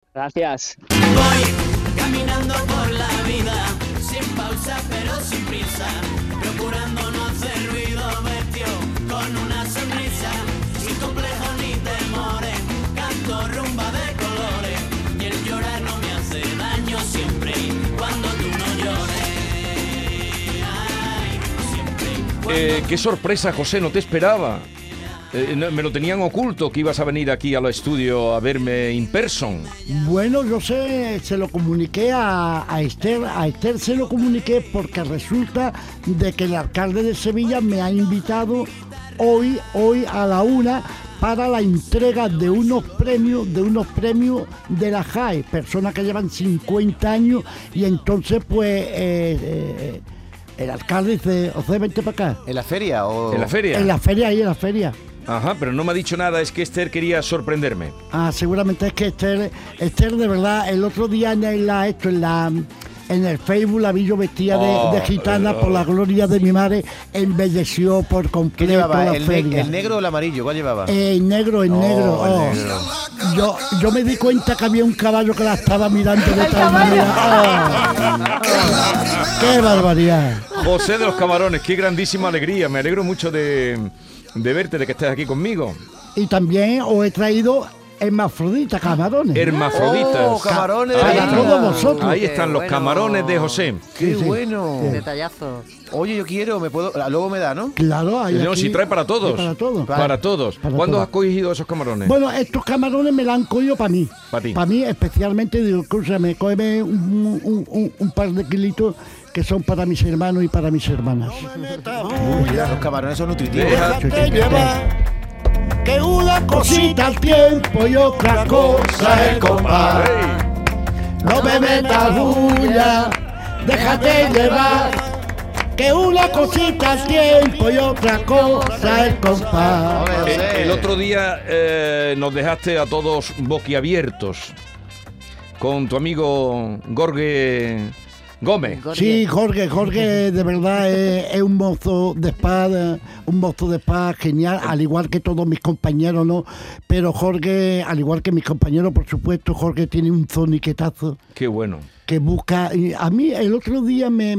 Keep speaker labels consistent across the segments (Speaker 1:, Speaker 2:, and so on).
Speaker 1: Gracias.
Speaker 2: Voy caminando por la vida, sin pausa pero sin prisa, procurando no hacer ruido, vestido con una sonrisa, sin complejos ni temores, canto rumba de colores, y el llorar no me hace daño siempre y cuando tú no llores. Ay, siempre.
Speaker 3: Qué sorpresa, José, no te esperaba. Me lo tenían oculto que ibas a venir aquí al estudio a verme in person.
Speaker 4: Bueno, yo se lo comuniqué a Esther. A Esther se lo comuniqué porque resulta de que el alcalde de Sevilla me ha invitado hoy a la 1 para la entrega de unos premios de la JAE, personas que llevan 50 años, y entonces pues el alcalde dice, José, vente para acá.
Speaker 5: ¿En la feria o...?
Speaker 3: ¿En la feria?
Speaker 4: En la feria.
Speaker 3: Ajá, pero no me ha dicho nada, es que Esther quería sorprenderme.
Speaker 4: Ah, seguramente es que Esther de verdad, el otro día en el Facebook la vi yo vestida de gitana por la gloria de mi madre, embelleció por
Speaker 5: ¿Qué
Speaker 4: completo
Speaker 5: llevaba?
Speaker 4: la feria.
Speaker 5: ¿El negro o el amarillo? ¿Cuál llevaba?
Speaker 4: El negro.
Speaker 5: el
Speaker 4: Oh.
Speaker 5: negro.
Speaker 4: Yo me di cuenta que había un caballo que la estaba mirando de tal manera. ¡Qué barbaridad!
Speaker 3: José de los Camarones, qué grandísima alegría. Me alegro mucho de verte, de que estés aquí conmigo.
Speaker 4: Y también os he traído hermafrodita, camarones.
Speaker 3: Hermafroditas.
Speaker 5: ¡Oh, camarones!
Speaker 4: Para
Speaker 3: Ahí están.
Speaker 4: todos vosotros.
Speaker 3: Ahí están los
Speaker 6: Qué
Speaker 3: camarones de
Speaker 6: bueno.
Speaker 3: José.
Speaker 5: ¡Qué
Speaker 4: Sí.
Speaker 5: bueno!
Speaker 6: Detallazo.
Speaker 5: Oye, yo quiero, ¿me puedo...? Luego me da, ¿no?
Speaker 4: Claro, hay
Speaker 3: No,
Speaker 4: aquí-
Speaker 3: si trae para todos.
Speaker 4: Para todos.
Speaker 3: Para todos.
Speaker 4: Para
Speaker 3: ¿Cuándo
Speaker 4: todos.
Speaker 3: has cogido esos camarones?
Speaker 4: Bueno, estos camarones me la han cogido para mí.
Speaker 3: Pa' ti.
Speaker 4: Para mí especialmente, digo, escúchame, cógeme un par de kilitos que son para mis hermanos y para mis hermanas.
Speaker 5: Los camarones son nutritivos.
Speaker 4: Déjate llevar, que una cosita al tiempo y otra cosa el compás. No me metas bulla, déjate llevar, que una cosita al tiempo y otra cosa el compás.
Speaker 3: El otro día nos dejaste a todos boquiabiertos con tu amigo Jorge Gómez.
Speaker 4: Sí, Jorge de verdad es un mozo de espada, genial, al igual que todos mis compañeros, ¿no? Pero Jorge, al igual que mis compañeros, por supuesto, Jorge tiene un zoniquetazo
Speaker 3: Qué bueno.
Speaker 4: que busca. Y a mí el otro día me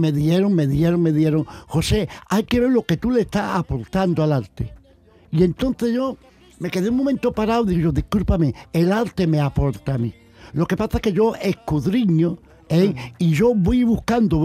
Speaker 4: dieron, José, hay que ver lo que tú le estás aportando al arte. Y entonces yo me quedé un momento parado y digo, discúlpame, el arte me aporta a mí. Lo que pasa es que yo escudriño, y yo voy buscando,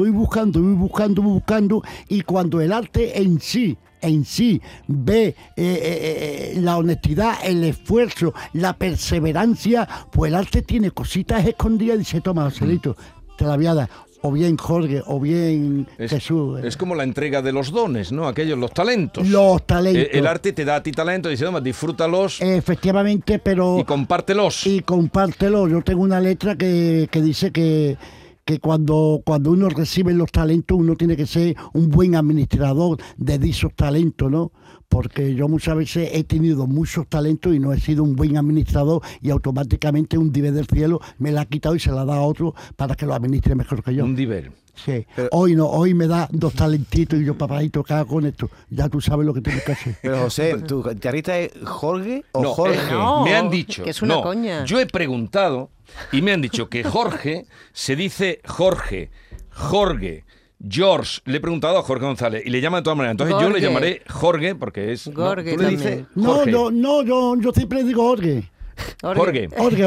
Speaker 4: y cuando el arte en sí ve la honestidad, el esfuerzo, la perseverancia, pues el arte tiene cositas escondidas y dice, toma, Joselito, te la voy a dar. O bien Jorge, o bien Jesús.
Speaker 3: Es como la entrega de los dones, ¿no? Aquellos, los talentos.
Speaker 4: Los talentos.
Speaker 3: El arte te da a ti talentos y dice, toma, disfrútalos
Speaker 4: Efectivamente, pero...
Speaker 3: y compártelos.
Speaker 4: Y compártelo. Yo tengo una letra que dice que cuando uno recibe los talentos, uno tiene que ser un buen administrador de dichos talentos, ¿no? Porque yo muchas veces he tenido muchos talentos y no he sido un buen administrador, y automáticamente un diver del cielo me la ha quitado y se la da a otro para que lo administre mejor que yo.
Speaker 3: Un diver.
Speaker 4: Sí.
Speaker 5: Pero-
Speaker 4: Hoy me da 2 talentitos y yo, papadito, ¿qué hago con esto? Ya tú sabes lo que tienes que hacer.
Speaker 5: Pero José, ¿tu guitarrista es Jorge o
Speaker 3: No,
Speaker 5: Jorge?
Speaker 6: no.
Speaker 3: me han dicho.
Speaker 6: Que es una
Speaker 3: no,
Speaker 6: coña.
Speaker 3: Yo he preguntado y me han dicho que Jorge se dice Jorge, George. Le he preguntado a Jorge González y le llama de todas maneras. Entonces yo le
Speaker 6: Jorge.
Speaker 3: llamaré Jorge porque es.
Speaker 6: Jorge
Speaker 3: ¿Tú le
Speaker 6: también.
Speaker 3: dices
Speaker 4: No,
Speaker 3: Jorge?
Speaker 4: yo siempre digo Jorge.
Speaker 3: Jorge.
Speaker 4: Orgue.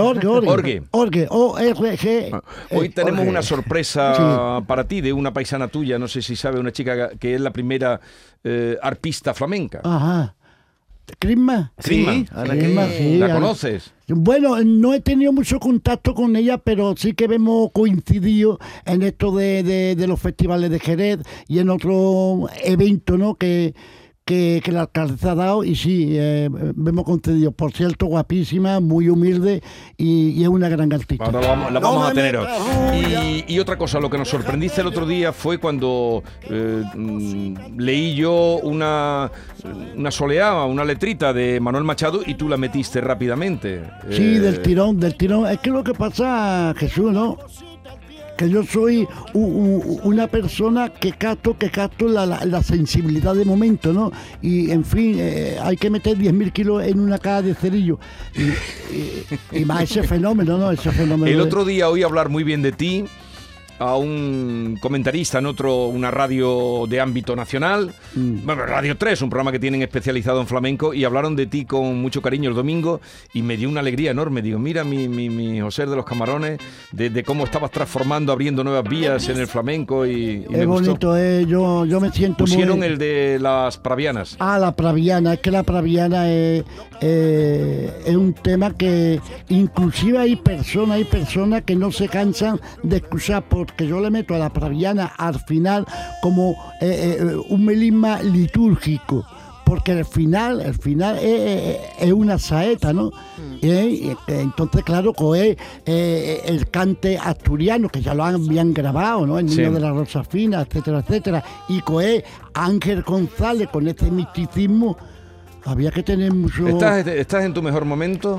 Speaker 4: O-R-G.
Speaker 3: Hoy tenemos
Speaker 4: Orgue.
Speaker 3: una sorpresa para ti de una paisana tuya, no sé si sabe, una chica que es la primera arpista flamenca.
Speaker 4: Ajá. ¿Crisma?
Speaker 3: Crisma.
Speaker 5: Ana
Speaker 4: Crisma,
Speaker 5: Crisma.
Speaker 4: sí,
Speaker 3: ¿La
Speaker 4: Ana.
Speaker 3: conoces?
Speaker 4: Bueno, no he tenido mucho contacto con ella, pero sí que hemos coincidido en esto de los festivales de Jerez y en otro evento, ¿no? que la alcaldesa ha dado, y sí, hemos concedido. Por cierto, guapísima, muy humilde y es una gran artista.
Speaker 3: Ahora la vamos a tener hoy. Y otra cosa, lo que nos sorprendiste el otro día fue cuando leí yo una soleá, una letrita de Manuel Machado y tú la metiste rápidamente.
Speaker 4: Sí, del tirón. Es que lo que pasa, Jesús, ¿no? que yo soy una persona que capto la sensibilidad de momento, ¿no? Y, en fin, hay que meter 10.000 kilos en una caja de cerillo. Y más ese fenómeno, ¿no? Ese fenómeno.
Speaker 3: El otro día oí hablar muy bien de ti a un comentarista en una radio de ámbito nacional, bueno, Radio 3, un programa que tienen especializado en flamenco, y hablaron de ti con mucho cariño el domingo y me dio una alegría enorme. Digo, mira mi José de los Camarones, de cómo estabas transformando, abriendo nuevas vías en el flamenco y me
Speaker 4: es
Speaker 3: gustó.
Speaker 4: Bonito, yo me siento
Speaker 3: Pusieron
Speaker 4: muy...
Speaker 3: el de las pravianas.
Speaker 4: La praviana, es que la praviana es un tema que inclusive hay personas que no se cansan de escuchar, porque yo le meto a la praviana al final como un melisma litúrgico, porque el final es una saeta, ¿no? Entonces, claro, coge el cante asturiano, que ya lo habían grabado, ¿no? El niño de la Rosa Fina, etcétera, etcétera, y coge Ángel González con ese misticismo. Había que tener mucho...
Speaker 3: ¿Estás en tu mejor momento?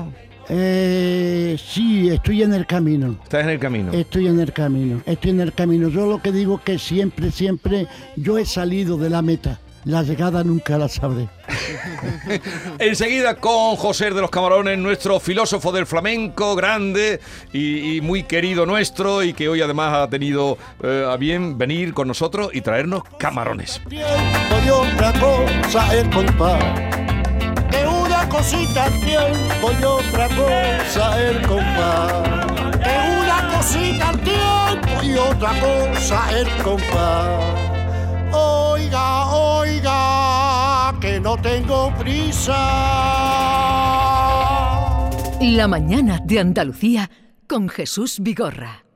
Speaker 4: Sí, estoy en el camino.
Speaker 3: ¿Estás en el camino?
Speaker 4: Estoy en el camino. Yo lo que digo que siempre, yo he salido de la meta. La llegada nunca la sabré.
Speaker 3: Enseguida con José de los Camarones, nuestro filósofo del flamenco, grande y muy querido nuestro, y que hoy además ha tenido a bien venir con nosotros y traernos camarones.
Speaker 1: Tiempo y otra cosa el compás. Que una cosita al tiempo y otra cosa el compás. Que una cosita al tiempo y otra cosa el compás. Oiga, que no tengo prisa.
Speaker 6: La mañana de Andalucía con Jesús Vigorra.